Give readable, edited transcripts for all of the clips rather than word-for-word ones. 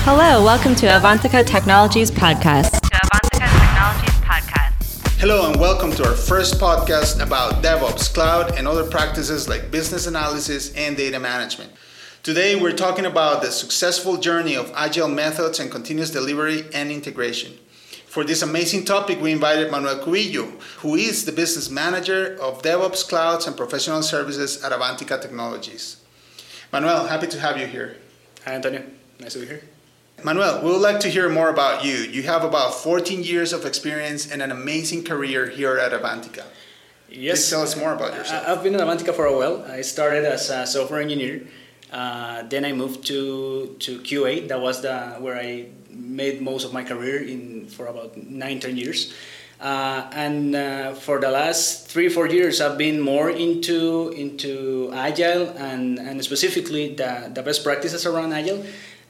Hello, welcome to Avantika Technologies Podcast. Hello and welcome to our first podcast about DevOps, cloud, and other practices like business analysis and data management. Today we're talking about the successful journey of agile methods and continuous delivery and integration. For this amazing topic, we invited Manuel Cubillo, who is the business manager of DevOps, clouds, and professional services at Avantika Technologies. Manuel, happy to have you here. Hi, Antonio. Nice to be here. Manuel, we would like to hear more about you. You have about 14 years of experience and an amazing career here at Avantika. Yes. Please tell us more about yourself. I've been at Avantika for a while. I started as a software engineer. Then I moved to QA. That was where I made most of my career for about 9-10 years. And for the last 3-4 years, I've been more into Agile and specifically the best practices around Agile.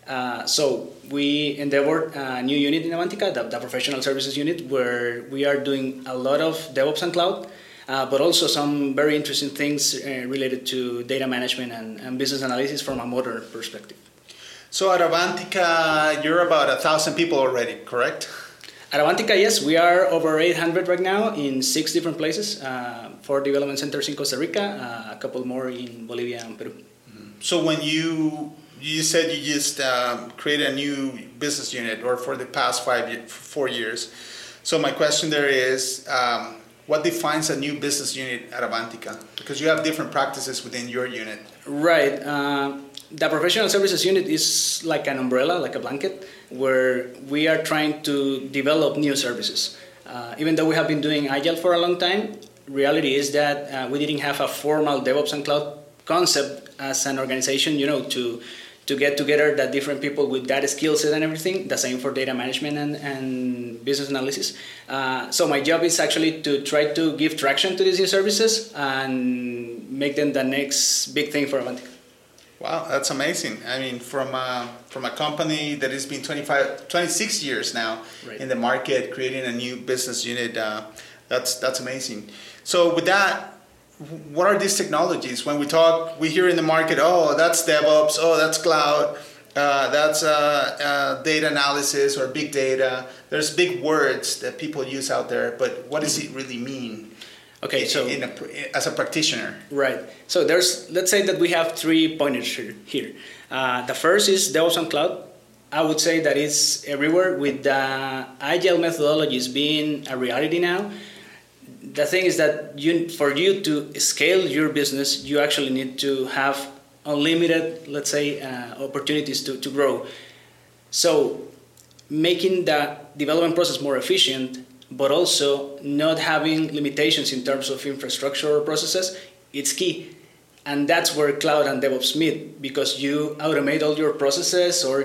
So we endeavored a new unit in Avantika, the professional services unit, where we are doing a lot of DevOps and cloud, but also some very interesting things related to data management and business analysis from a modern perspective. So at Avantika, you're about 1,000 people already, correct? At Avantika, yes, we are over 800 right now in 6 different places, 4 development centers in Costa Rica, a couple more in Bolivia and Peru. So when you said you just created a new business unit or for the past 4 years. So my question there is, what defines a new business unit at Avantika? Because you have different practices within your unit. Right. The professional services unit is like an umbrella, like a blanket, where we are trying to develop new services. Even though we have been doing Agile for a long time, reality is that we didn't have a formal DevOps and cloud concept as an organization, to get together the different people with that skill set and everything. The same for data management and business analysis. So my job is actually to try to give traction to these new services and make them the next big thing for Avantika. Wow, that's amazing. I mean, from a company that has been 26 years now in the market, creating a new business unit, that's amazing. So with that, what are these technologies? When we talk, we hear in the market, oh, that's DevOps, oh, that's cloud, that's data analysis or big data. There's big words that people use out there, but what does it really mean? Okay, so as a practitioner. Right. So let's say that we have 3 pointers here. The first is DevOps and cloud. I would say that it's everywhere with the agile methodologies being a reality now. The thing is that for you to scale your business, you actually need to have unlimited, let's say, opportunities to grow. So making the development process more efficient, but also not having limitations in terms of infrastructure or processes, it's key. And that's where cloud and DevOps meet, because you automate all your processes, or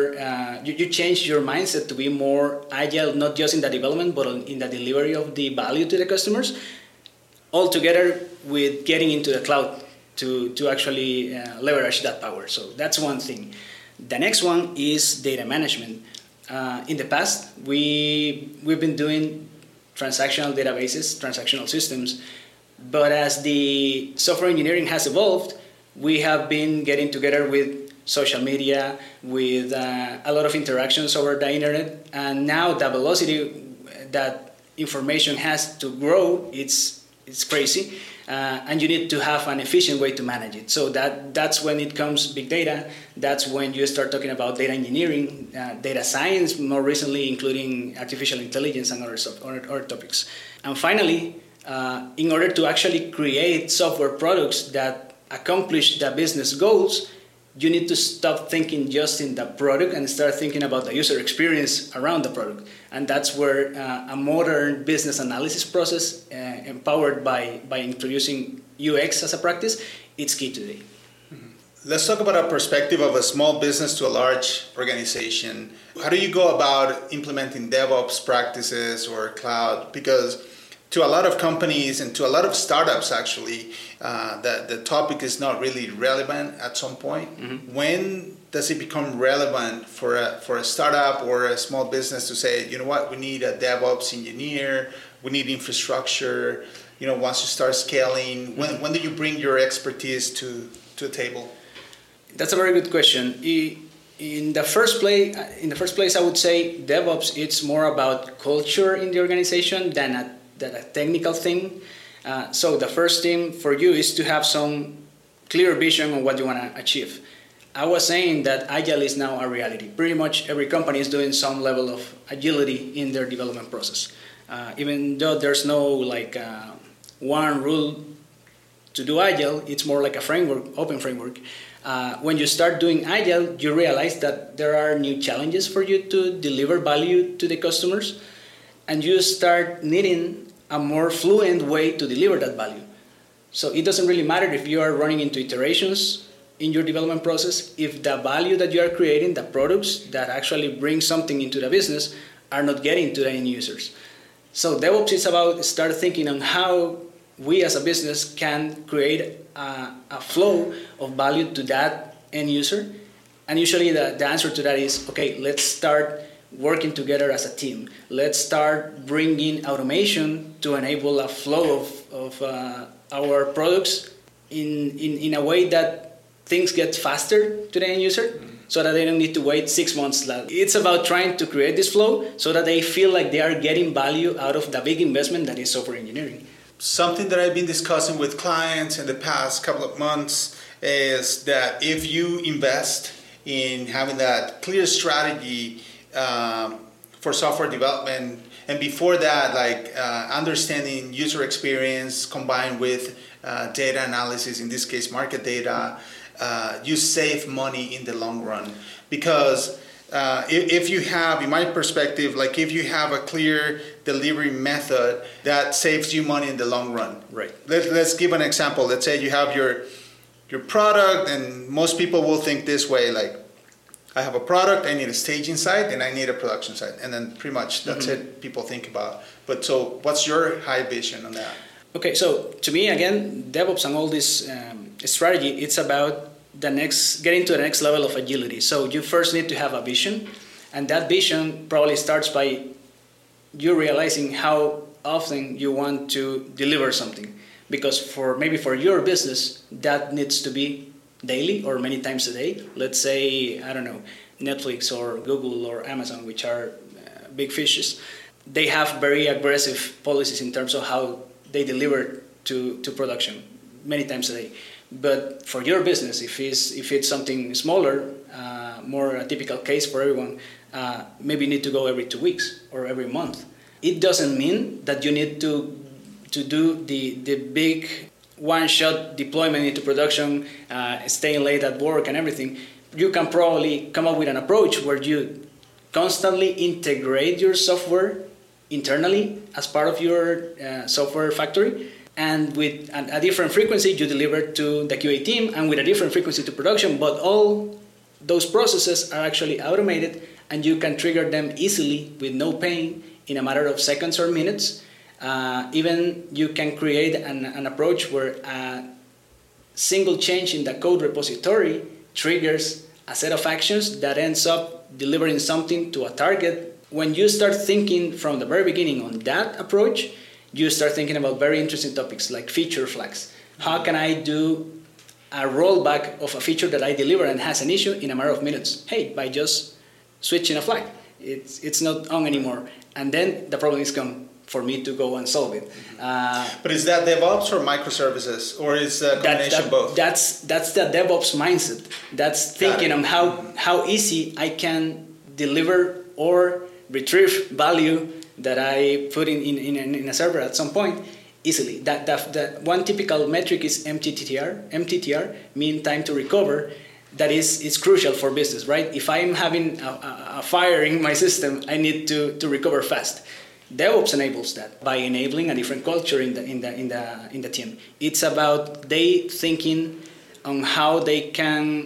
you change your mindset to be more agile, not just in the development, but in the delivery of the value to the customers, all together with getting into the cloud to actually leverage that power. So that's one thing. The next one is data management. In the past, we've been doing transactional databases, transactional systems, but as the software engineering has evolved, we have been getting together with social media, with a lot of interactions over the internet, and now the velocity that information has to grow, it's crazy, and you need to have an efficient way to manage it. So that's when it comes big data. That's when you start talking about data engineering, data science, more recently including artificial intelligence and other topics. And finally, in order to actually create software products that accomplish the business goals, you need to stop thinking just in the product and start thinking about the user experience around the product. And that's where a modern business analysis process, empowered by introducing UX as a practice, it's key today. Let's talk about a perspective of a small business to a large organization. How do you go about implementing DevOps practices or cloud? Because to a lot of companies and to a lot of startups, actually, the topic is not really relevant at some point. Mm-hmm. When does it become relevant for a startup or a small business to say, you know what, we need a DevOps engineer, we need infrastructure, once you start scaling, when do you bring your expertise to a table? That's a very good question. In the first place, I would say DevOps. It's more about culture in the organization than a technical thing. So the first thing for you is to have some clear vision on what you want to achieve. I was saying that Agile is now a reality. Pretty much every company is doing some level of agility in their development process. Even though there's no one rule to do Agile, it's more like a framework, open framework. When you start doing Agile, you realize that there are new challenges for you to deliver value to the customers, and you start needing a more fluent way to deliver that value. So it doesn't really matter if you are running into iterations in your development process, if the value that you are creating, the products that actually bring something into the business, are not getting to the end users. So DevOps is about start thinking on how we as a business can create a flow of value to that end user. And usually the answer to that is, okay, let's start working together as a team. Let's start bringing automation to enable a flow of our products in a way that things get faster to the end user, so that they don't need to wait 6 months. It's about trying to create this flow so that they feel like they are getting value out of the big investment that is software engineering. Something that I've been discussing with clients in the past couple of months is that if you invest in having that clear strategy for software development, and before that, understanding user experience combined with data analysis, in this case market data, you save money in the long run. Because if you have, in my perspective, if you have a clear delivery method, that saves you money in the long run. Right. Let's give an example. Let's say you have your product, and most people will think this way, I have a product, I need a staging site, and I need a production site. And then pretty much that's it people think about. But so what's your high vision on that? Okay, so to me, again, DevOps and all this strategy, it's about getting to the next level of agility. So you first need to have a vision, and that vision probably starts by you realizing how often you want to deliver something. Because for your business, that needs to be daily or many times a day. Let's say, I don't know, Netflix or Google or Amazon, which are big fishes, they have very aggressive policies in terms of how they deliver to production many times a day. But for your business, if it's something smaller, more a typical case for everyone, maybe you need to go every 2 weeks or every month. It doesn't mean that you need to do the big one-shot deployment into production, staying late at work and everything. You can probably come up with an approach where you constantly integrate your software internally as part of your software factory, and with a different frequency you deliver to the QA team, and with a different frequency to production. But all those processes are actually automated, and you can trigger them easily with no pain in a matter of seconds or minutes. Even you can create an approach where a single change in the code repository triggers a set of actions that ends up delivering something to a target. When you start thinking from the very beginning on that approach, you start thinking about very interesting topics like feature flags. How can I do a rollback of a feature that I deliver and has an issue in a matter of minutes? Hey, by just switching a flag, it's not on anymore. And then the problem is gone for me to go and solve it. But is that DevOps or microservices, or is a combination both? That's the DevOps mindset. That's thinking on how easy I can deliver or retrieve value that I put in a server at some point easily. That one typical metric is MTTR, mean time to recover. That is crucial for business, right? If I'm having a fire in my system, I need to recover fast. DevOps enables that by enabling a different culture in the team. It's about they thinking on how they can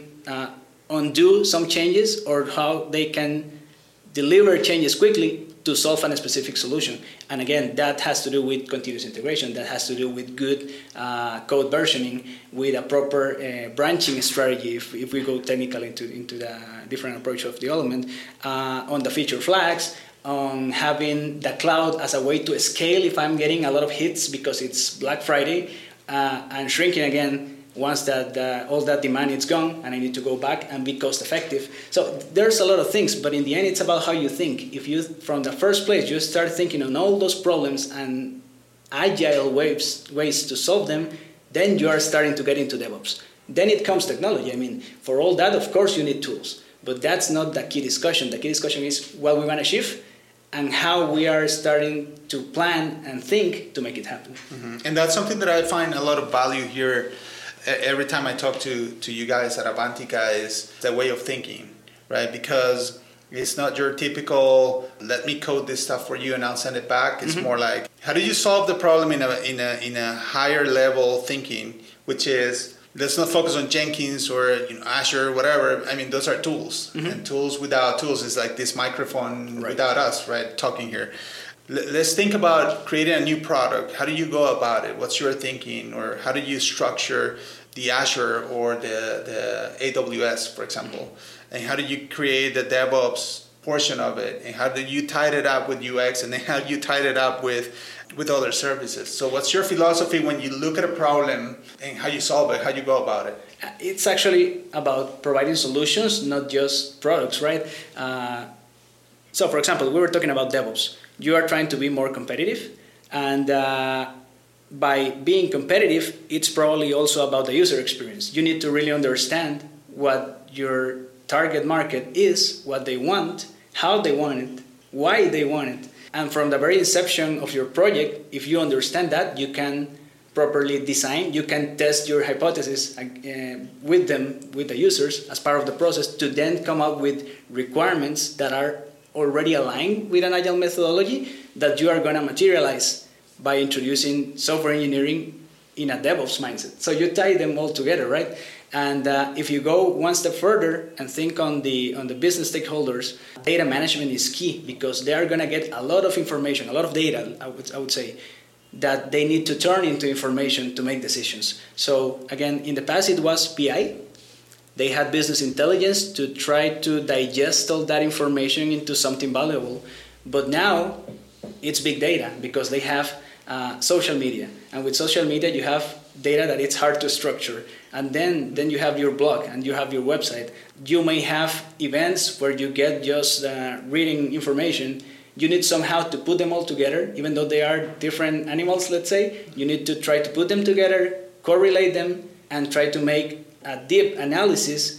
undo some changes, or how they can deliver changes quickly to solve a specific solution. And again, that has to do with continuous integration. That has to do with good code versioning, with a proper branching strategy, if we go technically into the different approach of development, on the feature flags, on having the cloud as a way to scale if I'm getting a lot of hits because it's Black Friday, and shrinking again once that all that demand is gone and I need to go back and be cost effective. So there's a lot of things, but in the end it's about how you think. If you, from the first place, you start thinking on all those problems and agile ways to solve them, then you are starting to get into DevOps. Then it comes technology. I mean, for all that, of course, you need tools, but that's not the key discussion. The key discussion is what we want to achieve and how we are starting to plan and think to make it happen. Mm-hmm. And that's something that I find a lot of value here every time I talk to you guys at Avantika is the way of thinking, right? Because it's not your typical, let me code this stuff for you and I'll send it back. It's more like, how do you solve the problem in a higher level thinking, which is, let's not focus on Jenkins or Azure, whatever. I mean, those are tools. Mm-hmm. And tools without tools is like this microphone without us, right? Talking here. Let's think about creating a new product. How do you go about it? What's your thinking? Or how do you structure the Azure or the AWS, for example? And how do you create the DevOps portion of it? And how do you tie it up with UX? And then how do you tie it up with other services? So what's your philosophy when you look at a problem and how you solve it, how you go about it? It's actually about providing solutions, not just products, right? So for example, we were talking about DevOps. You are trying to be more competitive, and by being competitive, it's probably also about the user experience. You need to really understand what your target market is, what they want, how they want it, why they want it. And from the very inception of your project, if you understand that, you can properly design, you can test your hypothesis with them, with the users, as part of the process, to then come up with requirements that are already aligned with an agile methodology that you are going to materialize by introducing software engineering in a DevOps mindset. So you tie them all together, right? And if you go one step further and think on the business stakeholders, data management is key because they are going to get a lot of information, a lot of data, I would say, that they need to turn into information to make decisions. So again, in the past it was PI. They had business intelligence to try to digest all that information into something valuable. But now it's big data because they have social media. And with social media, you have data that it's hard to structure. And then you have your blog and you have your website. You may have events where you get just reading information. You need somehow to put them all together, even though they are different animals, let's say. You need to try to put them together, correlate them, and try to make a deep analysis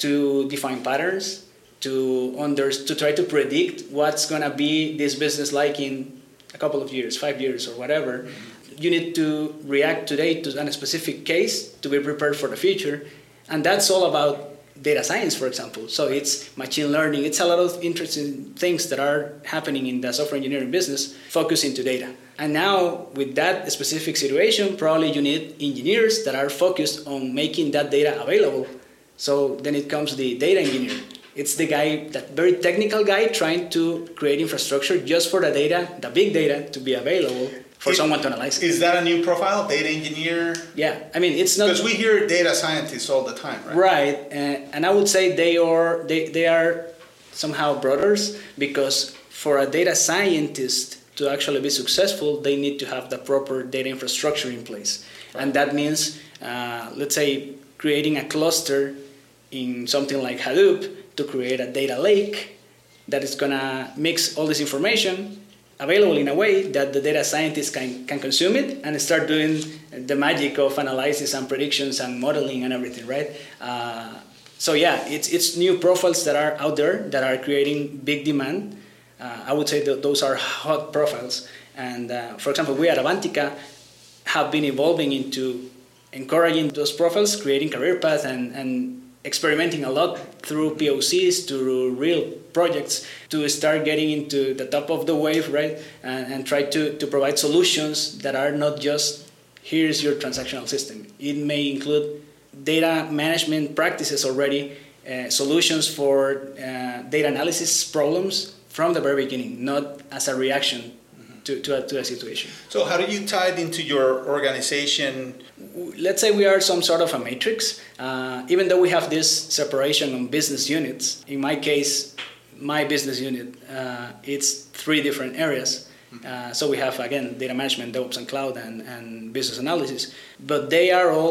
to define patterns, to try to predict what's going to be this business like in a couple of years, 5 years or whatever. Mm-hmm. You need to react today to a specific case to be prepared for the future. And that's all about data science, for example. So it's machine learning. It's a lot of interesting things that are happening in the software engineering business focused into data. And now with that specific situation, probably you need engineers that are focused on making that data available. So then it comes the data engineer. It's the guy, that very technical guy, trying to create infrastructure just for the data, the big data, to be available for someone to analyze it. Is that a new profile, data engineer? Yeah, I mean, it's not... Because we hear data scientists all the time, right? Right, and I would say they are somehow brothers, because for a data scientist to actually be successful, they need to have the proper data infrastructure in place. Right. And that means, let's say, creating a cluster in something like Hadoop to create a data lake that is going to mix all this information available in a way that the data scientists can consume it and start doing the magic of analysis and predictions and modeling and everything, right? So yeah, it's new profiles that are out there that are creating big demand. I would say that those are hot profiles. And for example, we at Avantika have been evolving into encouraging those profiles, creating career paths and experimenting a lot through POCs, to real projects, to start getting into the top of the wave, right? And try to provide solutions that are not just, here's your transactional system. It may include data management practices already, solutions for data analysis problems from the very beginning, not as a reaction to a situation. So how do you tie it into your organization? Let's say we are some sort of a matrix. Even though we have this separation on business units, in my case, my business unit, it's 3 different areas. So we have, again, data management, DevOps and cloud, and business analysis. But they are all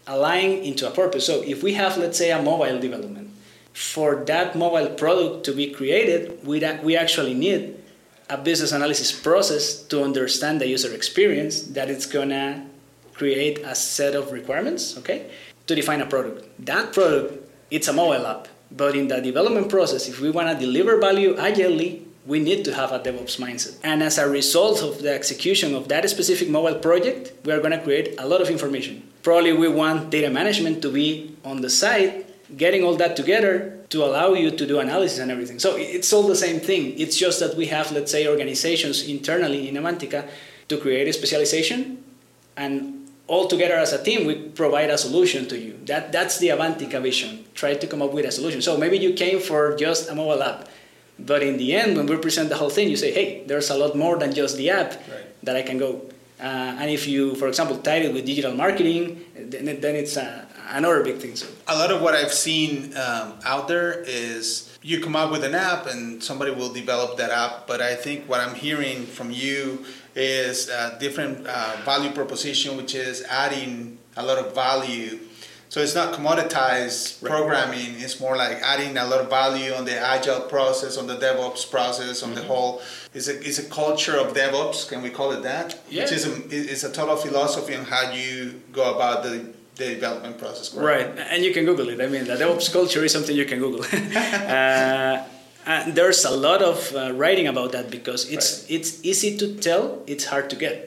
align into a purpose. So if we have, let's say, a mobile development, for that mobile product to be created, we actually need a business analysis process to understand the user experience that it's gonna create a set of requirements, okay, to define a product. That product, it's a mobile app, but in the development process, if we wanna deliver value agilely, we need to have a DevOps mindset. And as a result of the execution of that specific mobile project, we are gonna create a lot of information. Probably we want data management to be on the side, getting all that together to allow you to do analysis and everything. So it's all the same thing. It's just that we have, let's say, organizations internally in Avantika to create a specialization, and all together as a team, we provide a solution to you. That's the Avantika vision. Try to come up with a solution. So maybe you came for just a mobile app, but in the end, when we present the whole thing, you say, hey, there's a lot more than just the app that I can go. And if you, for example, tie it with digital marketing, then it's another big thing. So a lot of what I've seen out there is you come up with an app and somebody will develop that app. But I think what I'm hearing from you is a different value proposition, which is adding a lot of value. So it's not commoditized programming. It's more like adding a lot of value on the agile process, on the DevOps process, on the whole. It's a culture of DevOps. Can we call it that? Yeah. Which is a total philosophy on how you go about the development process. Correct? Right, and you can Google it. I mean, the DevOps culture is something you can Google. And there's a lot of writing about that because it's easy to tell, it's hard to get.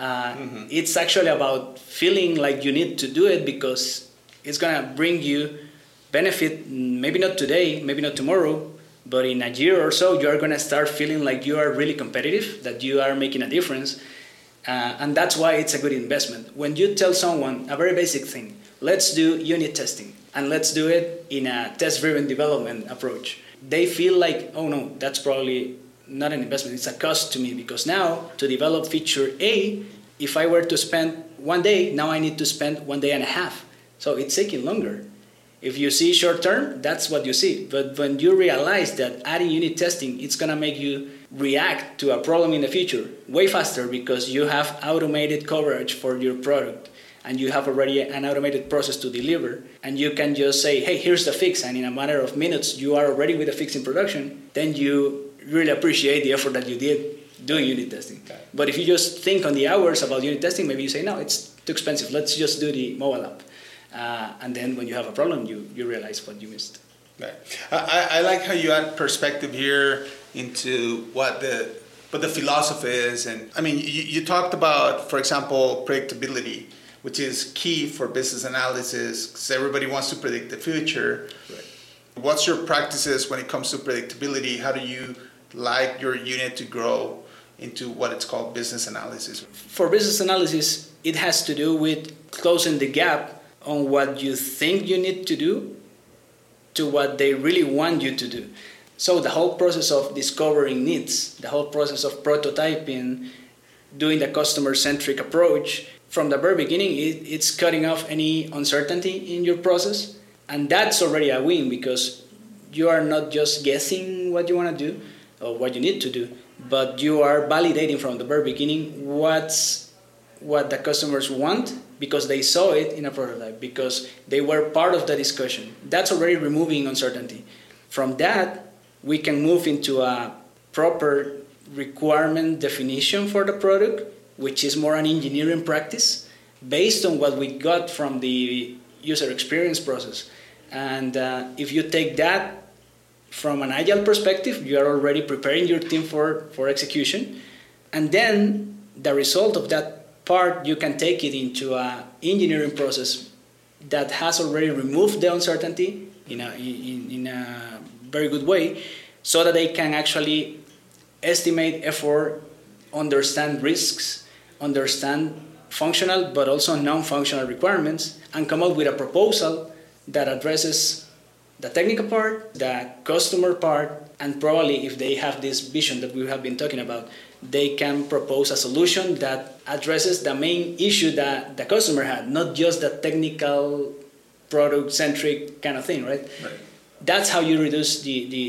It's actually about feeling like you need to do it because it's going to bring you benefit, maybe not today, maybe not tomorrow, but in a year or so, you are going to start feeling like you are really competitive, that you are making a difference. And that's why it's a good investment. When you tell someone a very basic thing, let's do unit testing, and let's do it in a test-driven development approach, they feel like, oh no, that's probably not an investment, it's a cost to me, because now to develop feature A, if I were to spend 1 day, now I need to spend 1 day and a half. So it's taking longer. If you see short term, that's what you see. But when you realize that adding unit testing, it's gonna make you react to a problem in the future way faster because you have automated coverage for your product and you have already an automated process to deliver, and you can just say, hey, here's the fix, and in a matter of minutes, you are already with the fix in production, then you really appreciate the effort that you did doing unit testing. Okay. But if you just think on the hours about unit testing, maybe you say, no, it's too expensive, let's just do the mobile app. And then when you have a problem, you realize what you missed. Right. I like how you add perspective here into what the philosophy is. And I mean, you talked about, for example, predictability, which is key for business analysis because everybody wants to predict the future. Right. What's your practices when it comes to predictability? How do you like your unit to grow into what it's called business analysis? For business analysis, it has to do with closing the gap on what you think you need to do to what they really want you to do. So the whole process of discovering needs, the whole process of prototyping, doing the customer-centric approach, from the very beginning, it's cutting off any uncertainty in your process. And that's already a win because you are not just guessing what you want to do or what you need to do, but you are validating from the very beginning what the customers want because they saw it in a prototype, because they were part of the discussion. That's already removing uncertainty. From that, we can move into a proper requirement definition for the product, which is more an engineering practice based on what we got from the user experience process. And if you take that from an agile perspective, you are already preparing your team for execution. And then the result of that part, you can take it into an engineering process that has already removed the uncertainty in a very good way, so that they can actually estimate effort, understand risks, understand functional but also non-functional requirements, and come up with a proposal that addresses the technical part, the customer part, and probably if they have this vision that we have been talking about, they can propose a solution that addresses the main issue that the customer had, not just the technical product-centric kind of thing, right? That's how you reduce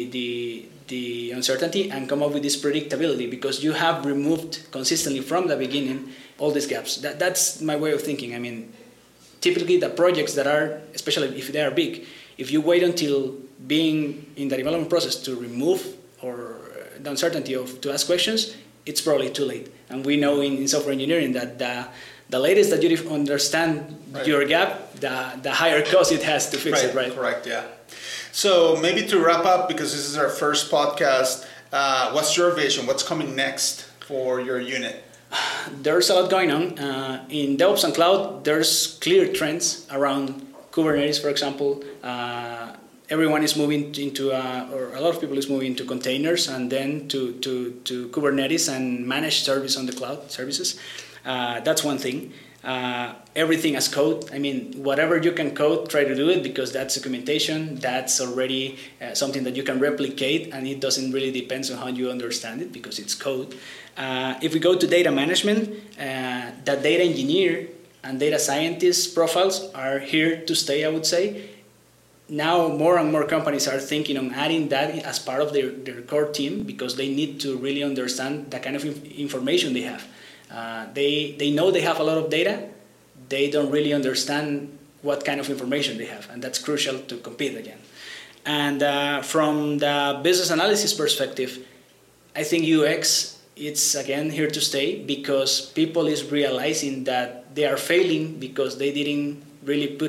the uncertainty and come up with this predictability, because you have removed consistently from the beginning all these gaps. That's my way of thinking. I mean, typically the projects that are, especially if they are big, if you wait until being in the development process to remove or the uncertainty of to ask questions, it's probably too late. And we know in software engineering that the latest that you understand your gap, the higher cost it has to fix it, right? Correct, yeah. So maybe to wrap up, because this is our first podcast, what's your vision? What's coming next for your unit? There's a lot going on. In DevOps and Cloud, there's clear trends around Kubernetes, for example. Everyone is moving into, or a lot of people is moving into containers and then to Kubernetes and managed service on the cloud services. That's one thing. Everything as code. I mean, whatever you can code, try to do it, because that's documentation. That's already something that you can replicate, and it doesn't really depend on how you understand it because it's code. If we go to data management, the data engineer and data scientist profiles are here to stay, I would say. Now more and more companies are thinking on adding that as part of their core team because they need to really understand the kind of information they have. They know they have a lot of data. They don't really understand what kind of information they have, and that's crucial to compete again. And from the business analysis perspective, I think UX, it's again here to stay because people is realizing that they are failing because they didn't really paid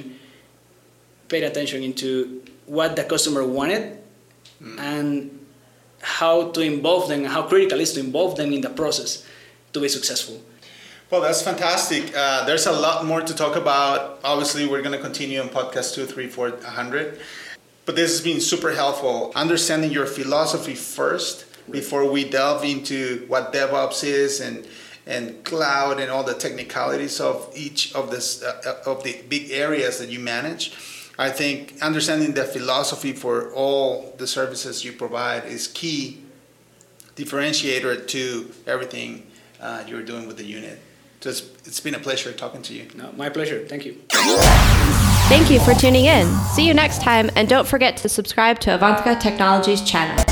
attention into what the customer wanted and how to involve them, how critical it is to involve them in the process to be successful. Well, that's fantastic. There's a lot more to talk about. Obviously, we're going to continue on podcast 2, 3, 4, 100. But this has been super helpful. Understanding your philosophy first before we delve into what DevOps is and cloud and all the technicalities of each of this of the big areas that you manage. I think understanding the philosophy for all the services you provide is key differentiator to everything you're doing with the unit. So it's been a pleasure talking to you. No, my pleasure. Thank you. Thank you for tuning in. See you next time, and don't forget to subscribe to Avantika Technologies channel.